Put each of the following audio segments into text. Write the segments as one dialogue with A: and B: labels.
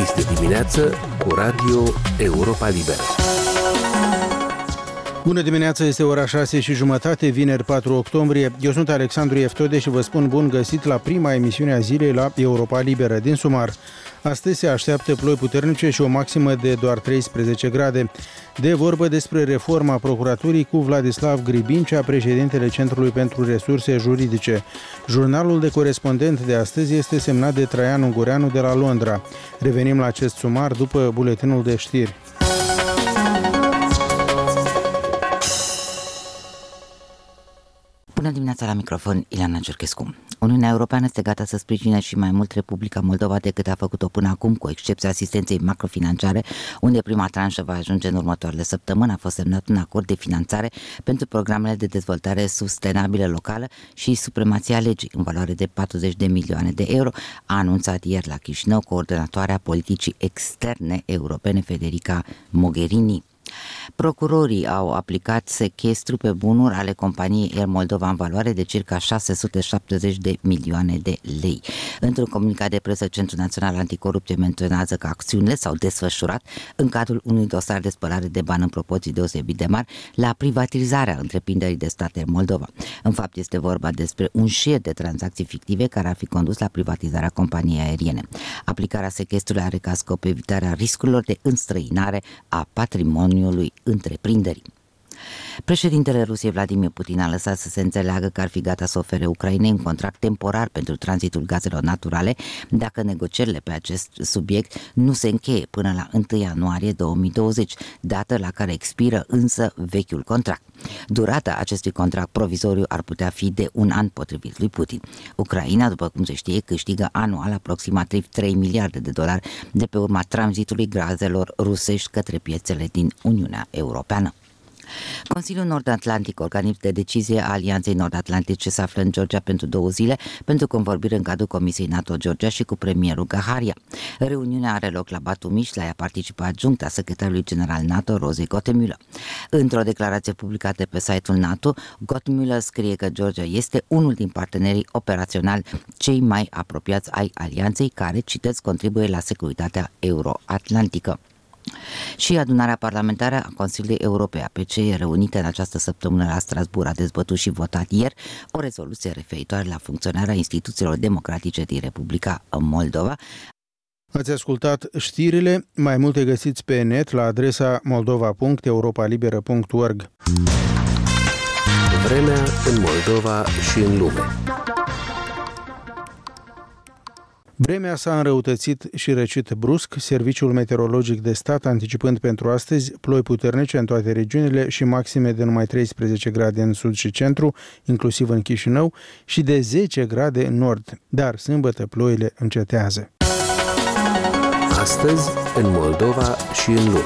A: Este dimineață cu Radio Europa Liberă.
B: Bună dimineața, este ora 6:30, vineri 4 octombrie. Eu sunt Alexandru Eftode și vă spun bun găsit la prima emisiune a zilei la Europa Liberă. Din sumar, astăzi se așteaptă ploi puternice și o maximă de doar 13 grade. De vorbă despre reforma procuraturii cu Vladislav Gribincea, președintele Centrului pentru Resurse Juridice. Jurnalul de corespondent de astăzi este semnat de Traian Ungureanu de la Londra. Revenim la acest sumar după buletinul de știri.
C: Bună dimineața, la microfon, Ileana Cerchescu. Uniunea Europeană este gata să sprijine și mai mult Republica Moldova decât a făcut-o până acum, cu excepția asistenței macrofinanciare, unde prima tranșă va ajunge în următoarele săptămâni. A fost semnat un acord de finanțare pentru programele de dezvoltare sustenabilă locală și supremația legii, în valoare de 40 de milioane de euro, a anunțat ieri la Chișinău coordonatoarea politicii externe europene, Federica Mogherini. Procurorii au aplicat sechestru pe bunuri ale companiei Air Moldova în valoare de circa 670 de milioane de lei. Într-un comunicat de presă, Centrul Național Anticorupție menționează că acțiunile s-au desfășurat în cadrul unui dosar de spălare de bani în proporții deosebit de mari la privatizarea întreprinderii de stat Air Moldova. În fapt, este vorba despre un șir de tranzacții fictive care ar fi condus la privatizarea companiei aeriene. Aplicarea sechestrului are ca scop evitarea riscurilor de înstrăinare a patrimoniului întreprinderii. Președintele Rusiei Vladimir Putin a lăsat să se înțeleagă că ar fi gata să ofere Ucrainei un contract temporar pentru tranzitul gazelor naturale dacă negocierile pe acest subiect nu se încheie până la 1 ianuarie 2020, dată la care expiră însă vechiul contract. Durata acestui contract provizoriu ar putea fi de un an, potrivit lui Putin. Ucraina, după cum se știe, câștigă anual aproximativ 3 miliarde de dolari de pe urma tranzitului gazelor rusești către piețele din Uniunea Europeană. Consiliul Nord-Atlantic, organism de decizie a Alianței Nord-Atlantice, se află în Georgia pentru 2 zile pentru convorbiri în cadrul Comisiei NATO Georgia și cu premierul Gaharia. Reuniunea are loc la Batumi și la ea participă adjuncta secretarului general NATO, Rose Gottemüller. Într-o declarație publicată pe site-ul NATO, Gottemüller scrie că Georgia este unul din partenerii operaționali cei mai apropiați ai alianței, care, citez, contribuie la securitatea euro-atlantică. Și adunarea parlamentară a Consiliului Europei, APC, reunită în această săptămână la Strasbourg, a dezbătut și votat ieri o rezoluție referitoare la funcționarea instituțiilor democratice din Republica Moldova.
B: Ați ascultat știrile, mai multe găsiți pe net la adresa moldova.europalibera.org.
A: Vremea în Moldova și în lume.
B: Vremea s-a înrăutățit și răcit brusc, Serviciul Meteorologic de Stat anticipând pentru astăzi ploi puternice în toate regiunile și maxime de numai 13 grade în sud și centru, inclusiv în Chișinău, și de 10 grade în nord. Dar sâmbătă ploile încetează.
A: Astăzi, în Moldova și în lume.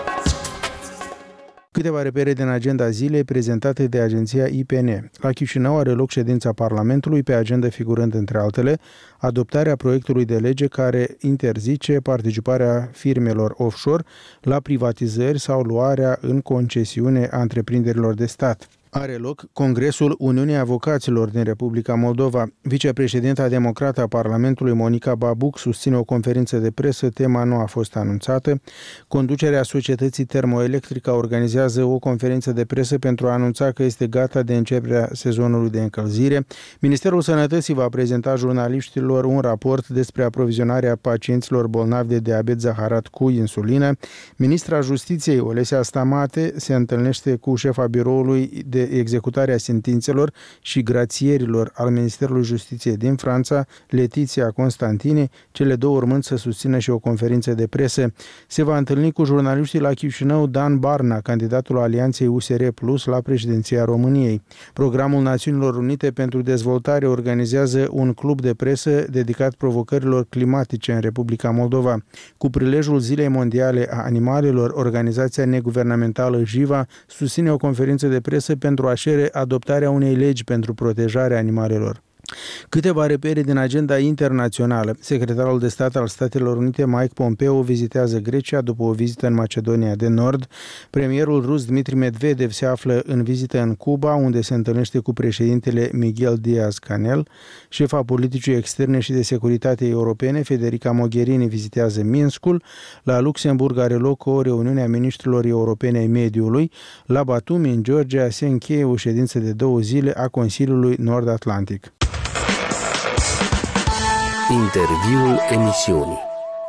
B: Câteva repere din agenda zilei prezentate de agenția IPN. La Chișinău are loc ședința Parlamentului, pe agenda figurând, între altele, adoptarea proiectului de lege care interzice participarea firmelor offshore la privatizări sau luarea în concesiune a întreprinderilor de stat. Are loc Congresul Uniunii Avocaților din Republica Moldova. Vicepreședinta democrată a Parlamentului, Monica Babuc, susține o conferință de presă, tema nu a fost anunțată. Conducerea societății termoelectrică organizează o conferință de presă pentru a anunța că este gata de începerea sezonului de încălzire. Ministerul Sănătății va prezenta jurnaliștilor un raport despre aprovizionarea pacienților bolnavi de diabet zaharat cu insulină. Ministra Justiției, Olesia Stamate, se întâlnește cu șefa biroului de executare a sentințelor și grațierilor al Ministerului Justiției din Franța, Letiția Constantini, cele două urmând să susțină și o conferință de presă. Se va întâlni cu jurnaliștii la Chișinău Dan Barna, candidatul Alianței USR Plus la președinția României. Programul Națiunilor Unite pentru Dezvoltare organizează un club de presă dedicat provocărilor climatice în Republica Moldova. Cu prilejul Zilei Mondiale a Animalelor, organizația neguvernamentală Jiva susține o conferință de presă pentru a cere adoptarea unei legi pentru protejarea animalelor. Câteva repere din agenda internațională. Secretarul de stat al Statelor Unite, Mike Pompeo, vizitează Grecia după o vizită în Macedonia de Nord. Premierul rus Dmitri Medvedev se află în vizită în Cuba, unde se întâlnește cu președintele Miguel Díaz-Canel. Șefa politicii externe și de securitate europene, Federica Mogherini, vizitează Minskul. La Luxemburg are loc o reuniune a ministrilor europene ai mediului. La Batumi, în Georgia, se încheie o ședință de 2 zile a Consiliului Nord-Atlantic.
A: Interviul emisiunii.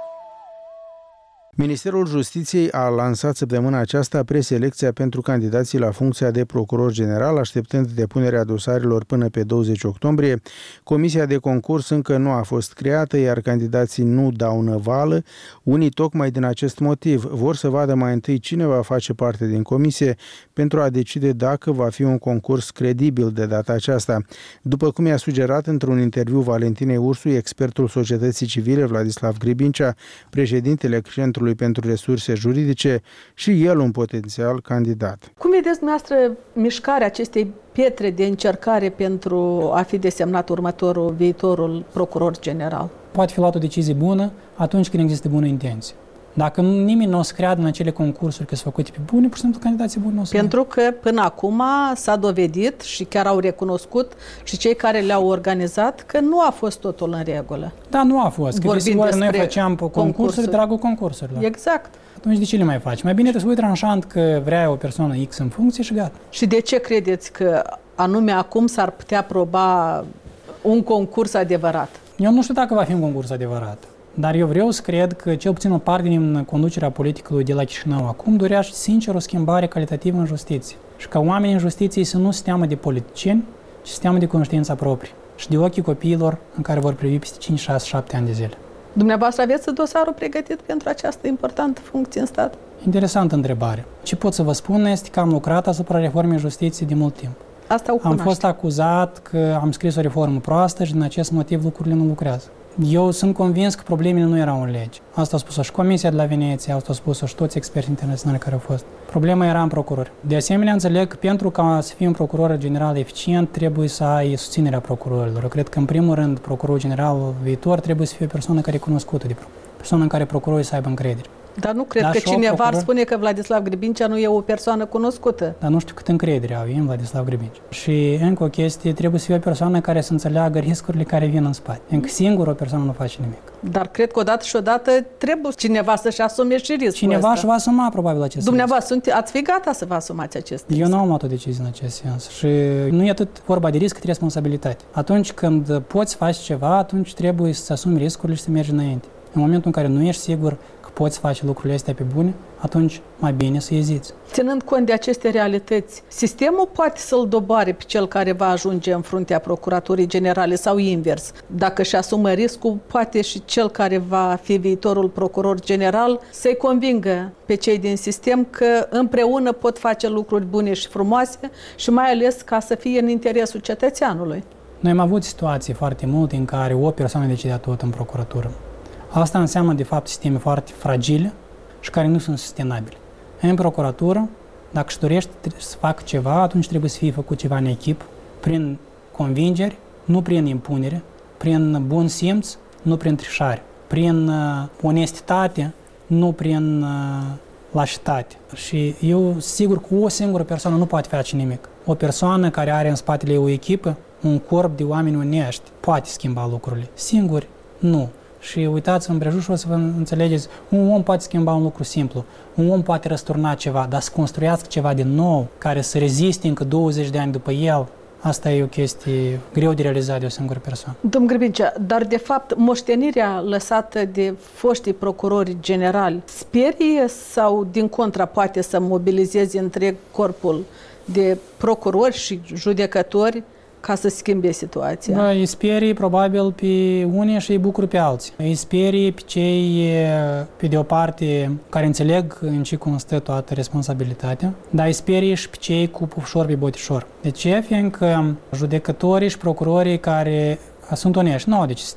B: Ministerul Justiției a lansat săptămâna aceasta preselecția pentru candidații la funcția de procuror general, așteptând depunerea dosarelor până pe 20 octombrie. Comisia de concurs încă nu a fost creată, iar candidații nu dau năvală. Unii, tocmai din acest motiv, vor să vadă mai întâi cine va face parte din comisie pentru a decide dacă va fi un concurs credibil de data aceasta. După cum i-a sugerat într-un interviu Valentinei Ursu, expertul societății civile Vladislav Gribincea, președintele Centrului pentru Resurse Juridice, și el un potențial candidat.
D: Cum vedeți dumneavoastră mișcarea acestei pietre de încercare pentru a fi desemnat viitorul procuror general?
E: Poate fi luată o decizie bună atunci când există bună intenție. Dacă nimeni nu o să creadă în acele concursuri că sunt făcute pe bune, pur și simplu candidații buni nu o să...
D: Pentru că până acum s-a dovedit și chiar au recunoscut și cei care le-au organizat că nu a fost totul în regulă.
E: Da, nu a fost. Că noi făceam concursuri, dragul concursurilor.
D: Exact.
E: Atunci de ce le mai faci? Mai bine te spui tranșant că vrea o persoană X în funcție și gata.
D: Și de ce credeți că anume acum s-ar putea proba un concurs adevărat?
E: Eu nu știu dacă va fi un concurs adevărat. Dar eu vreau să cred că cel puțin o parte din conducerea politicului de la Chișinău acum dorea sincer o schimbare calitativă în justiție. Și ca oamenii în justiție să nu se teamă de politicieni, ci se teamă de conștiința proprie și de ochii copiilor în care vor privi peste 5, 6, 7 ani de zile.
D: Dumneavoastră aveți dosarul pregătit pentru această importantă funcție în stat?
E: Interesantă întrebare. Ce pot să vă spun este că am lucrat asupra reformei justiției de mult timp.
D: Asta o cunoaște.
E: Am fost acuzat că am scris o reformă proastă și din acest motiv lucrurile nu lucrează. Eu sunt convins că problemele nu erau în lege. Asta a spus-o și Comisia de la Veneția, asta a spus-o și toți experții internaționali care au fost. Problema era în procurori. De asemenea, înțeleg că pentru ca să fii un procuror general eficient, trebuie să ai susținerea procurorilor. Eu cred că, în primul rând, procurorul general viitor trebuie să fie o persoană care e cunoscută de persoană în care procurorii să aibă încredere.
D: Dar nu cred că cineva ar spune că Vladislav Gribincea nu e o persoană cunoscută.
E: Dar nu știu cât încredere au în Vladislav Gribincea. Și încă o chestie, trebuie să fie o persoană care să înțeleagă riscurile care vin în spate. Încă singur o persoană nu face nimic.
D: Dar cred că odată trebuie cineva să-și asume și riscul
E: Cineva își va asuma probabil acest risc.
D: Dumneavoastră ați fi gata să vă asumați acest risc?
E: Eu nu am luat o decizie în acest sens. Și nu e atât vorba de risc, cât responsabilitate. Atunci când poți face ceva, atunci trebuie să asumi riscurile și să mergi înainte. În momentul în care nu ești sigur că poți face lucrurile astea pe bune, atunci mai bine să eziți.
D: Ținând cont de aceste realități, sistemul poate să-l doboare pe cel care va ajunge în fruntea Procuraturii Generale sau invers. Dacă își asumă riscul, poate și cel care va fi viitorul procuror general să-i convingă pe cei din sistem că împreună pot face lucruri bune și frumoase și mai ales ca să fie în interesul cetățeanului.
E: Noi am avut situații foarte multe în care o persoană decidea tot în procuratură. Asta înseamnă, de fapt, sisteme foarte fragile și care nu sunt sustenabile. În procuratură, dacă își dorești să facă ceva, atunci trebuie să fie făcut ceva în echipă, prin convingeri, nu prin impunere, prin bun simț, nu prin trișare, prin onestitate, nu prin lașitate. Și eu sigur că o singură persoană nu poate face nimic. O persoană care are în spatele ei o echipă, un corp de oameni onești, poate schimba lucrurile. Singuri, nu. Și uitați-vă împrejur și o să vă înțelegeți, un om poate schimba un lucru simplu, un om poate răsturna ceva, dar să construiască ceva din nou, care să reziste încă 20 de ani după el, asta e o chestie greu de realizat de o singură persoană.
D: Domnul Gribincea, dar de fapt moștenirea lăsată de foștii procurori generali sperie sau din contra poate să mobilizeze întreg corpul de procurori și judecători ca să schimbe situația?
E: Da, îi sperie probabil pe unii și îi bucură pe alții. Îi sperie pe cei, pe de o parte, care înțeleg în ce constă toată responsabilitatea, dar îi sperie și pe cei cu pușor pe botișor. De ce? Fiindcă judecătorii și procurorii care sunt onești, nu au de ce sistem.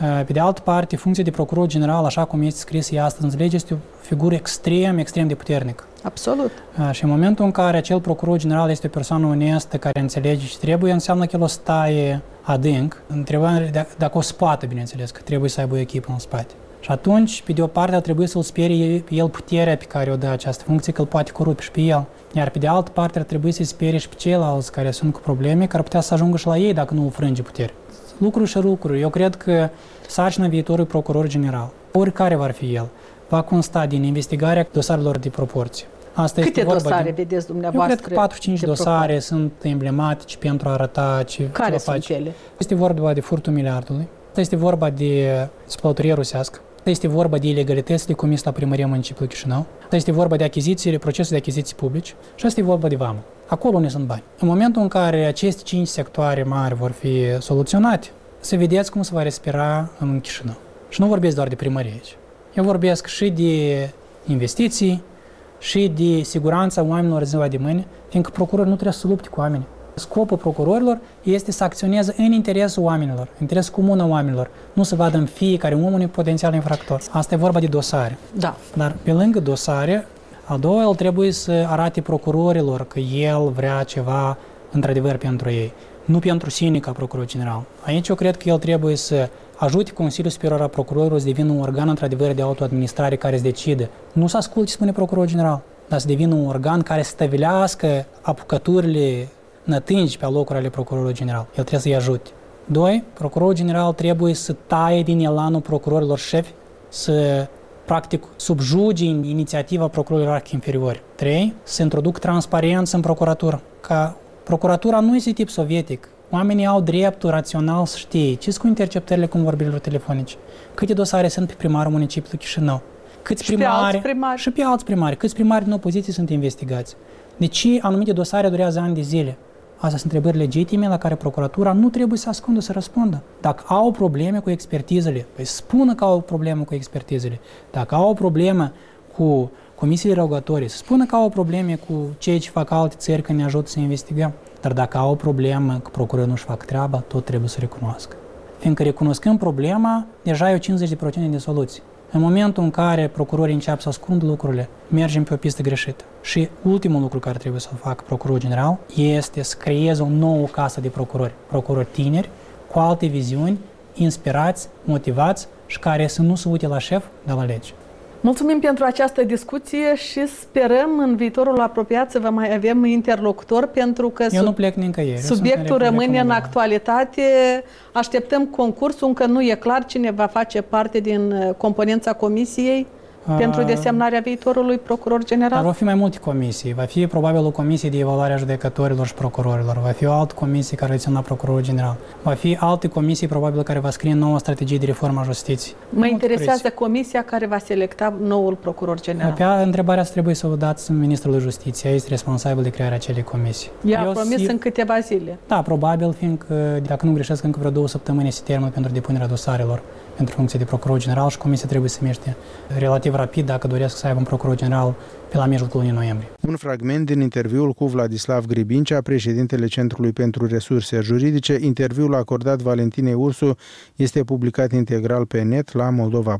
E: Pe de altă parte, funcția de procuror general, așa cum este scris ea astăzi în lege, este o figură extrem de puternică.
D: Absolut.
E: Și în momentul în care acel procuror general este o persoană onestă, care înțelege ce trebuie, înseamnă că el o staie adânc. Întrebarea dacă o spate, bineînțeles, că trebuie să aibă o echipă în spate. Și atunci, pe de o parte, ar trebui să-l sperie pe el puterea pe care o dă această funcție, că îl poate corupe și pe el. Iar pe de altă parte, ar trebui să-i sperie și pe ceilalți care sunt cu probleme, care ar putea să ajungă și la ei dacă nu îl frânge putere. Lucruri și lucruri. Eu cred că sarcina viitorului procuror general, oricare va fi el, va consta din investigarea dosarelor de proporție.
D: Câte dosare vedeți dumneavoastră?
E: Eu cred că 4-5 dosare sunt emblematice pentru a arăta ce
D: care sunt ele?
E: Este vorba de furtul miliardului, este vorba de spălătorie rusească, este vorba de ilegalitățile comise la Primăria Municipiului Chișinău, este vorba de achiziții, procesul de achiziții publici și este vorba de vamă. Acolo unde sunt bani. În momentul în care aceste 5 sectoare mari vor fi soluționate, să vedeți cum se va respira în Chișinău. Și nu vorbesc doar de primărie aici. Eu vorbesc și de investiții, și de siguranța oamenilor ziua de mâine, fiindcă procurorul nu trebuie să lupte cu oamenii. Scopul procurorilor este să acționeze în interesul oamenilor, în interesul comun al oamenilor, nu să vadă în fiecare om un potențial infractor. Asta e vorba de dosare.
D: Da.
E: Dar pe lângă dosare, al doilea, el trebuie să arate procurorilor că el vrea ceva într-adevăr pentru ei, nu pentru sine ca procuror general. Aici eu cred că el trebuie să ajute Consiliul Superior al Procurorilor să devină un organ într-adevăr de autoadministrare care să decide. Nu să asculte ce spune procurorul general, dar să devină un organ care să stăvilească apucăturile nătângi pe alocuri ale procurorului general. El trebuie să-i ajute. 2. Procurorul general trebuie să taie din elanul procurorilor șefi, să practic subjuge inițiativa procurorilor inferiori. 3. Să introduc transparență în procuratură. Ca procuratura nu este tip sovietic. Oamenii au dreptul rațional să știe ce cu interceptările convorbirilor telefonice, câte dosare sunt pe primarul municipiului Chișinău, câți primari și pe alți primari, câți primari din opoziție sunt investigați. De ce anumite dosare durează ani de zile? Astea sunt întrebări legitime la care procuratura nu trebuie să ascundă, să răspundă. Dacă au probleme cu expertizele, păi spună că au o problemă cu expertizele. Dacă au o problemă cu comisiile rogatorii, să spună că au probleme cu cei ce fac alte țări când ne ajută să investigăm. Dar dacă au o problemă că procurorii nu-și fac treaba, tot trebuie să recunoască. Fiindcă recunoscând problema, deja e o 50% de soluții. În momentul în care procurorii încep să ascundă lucrurile, mergem pe o pistă greșită. Și ultimul lucru care trebuie să-l facă procurorul general este să creeze o nouă casă de procurori tineri, cu alte viziuni, inspirați, motivați și care să nu se uite la șef, dar la lege.
D: Mulțumim pentru această discuție și sperăm în viitorul apropiat să vă mai avem interlocutor, pentru că
E: eu nu plec nicăieri.
D: Subiectul rămâne în actualitate. Așteptăm concursul, încă nu e clar cine va face parte din componența comisiei pentru desemnarea viitorului procuror general.
E: Dar vor fi mai multe comisii. Va fi probabil o comisie de evaluare a judecătorilor și procurorilor. Va fi o altă comisie care va ține la procurorul general. Va fi alte comisii probabil care va scrie noua strategie de reformă a justiției.
D: Mă interesează comisia care va selecta noul procuror general.
E: Pe întrebarea asta trebuie să o dați ministrului justiției. Este responsabil de crearea acelei comisii.
D: I-a promis în câteva zile.
E: Da, probabil, fiindcă, dacă nu greșesc, încă vreo 2 săptămâni se termină pentru depunerea dosarelor pentru funcție de procuror general și comisia trebuie să miște relativ rapid dacă doresc să aibă un procuror general pe la mijlocul lunii noiembrie.
B: Un fragment din interviul cu Vladislav Gribincea, președintele Centrului pentru Resurse Juridice. Interviul acordat Valentinei Ursu este publicat integral pe net la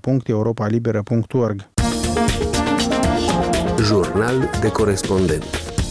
B: moldova.europalibera.org.
A: Jurnal de corespondent.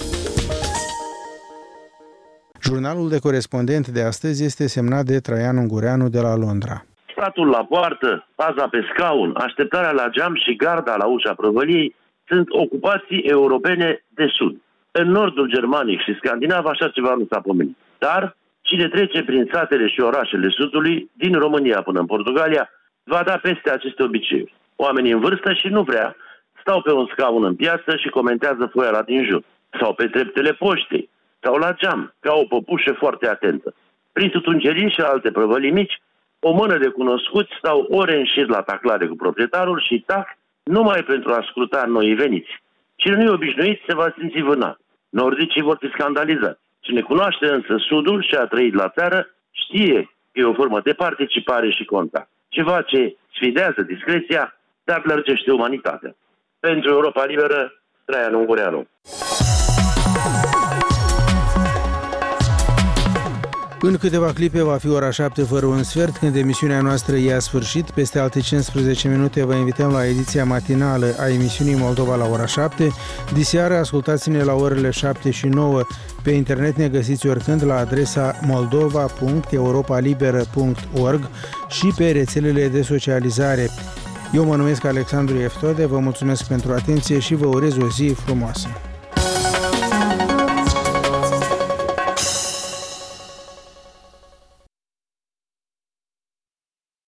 B: Jurnalul de corespondent de astăzi este semnat de Traian Ungureanu de la Londra.
F: Statul la poartă, paza pe scaun, așteptarea la geam și garda la ușa prăvăliei sunt ocupații europene de sud. În nordul germanic și scandinav așa ceva nu s-a pomenit. Dar cine trece prin satele și orașele sudului, din România până în Portugalia, va da peste aceste obiceiuri. Oamenii în vârstă și nu vrea stau pe un scaun în piață și comentează foiara din jur. Sau pe treptele poștei, sau la geam, ca o păpușă foarte atentă. Prin tutungerii și alte prăvălii mici, o mână de cunoscuți stau ore în șir la taclare cu proprietarul și tac numai pentru a scruta noi veniți. Cine nu e obișnuit se va simți vânat. Nordicii vor fi scandalizați. Cine cunoaște însă sudul și a trăit la țară, știe că e o formă de participare și contact. Ceva ce sfidează discreția, dar lărgește umanitatea. Pentru Europa Liberă, Traian Ungureanu.
B: În câteva clipe va fi ora 7 fără un sfert, când emisiunea noastră ia sfârșit. Peste alte 15 minute vă invităm la ediția matinală a emisiunii Moldova la ora 7. Diseară ascultați-ne la orele 7 și 9. Pe internet ne găsiți oricând la adresa moldova.europalibera.org și pe rețelele de socializare. Eu mă numesc Alexandru Eftode, vă mulțumesc pentru atenție și vă urez o zi frumoasă.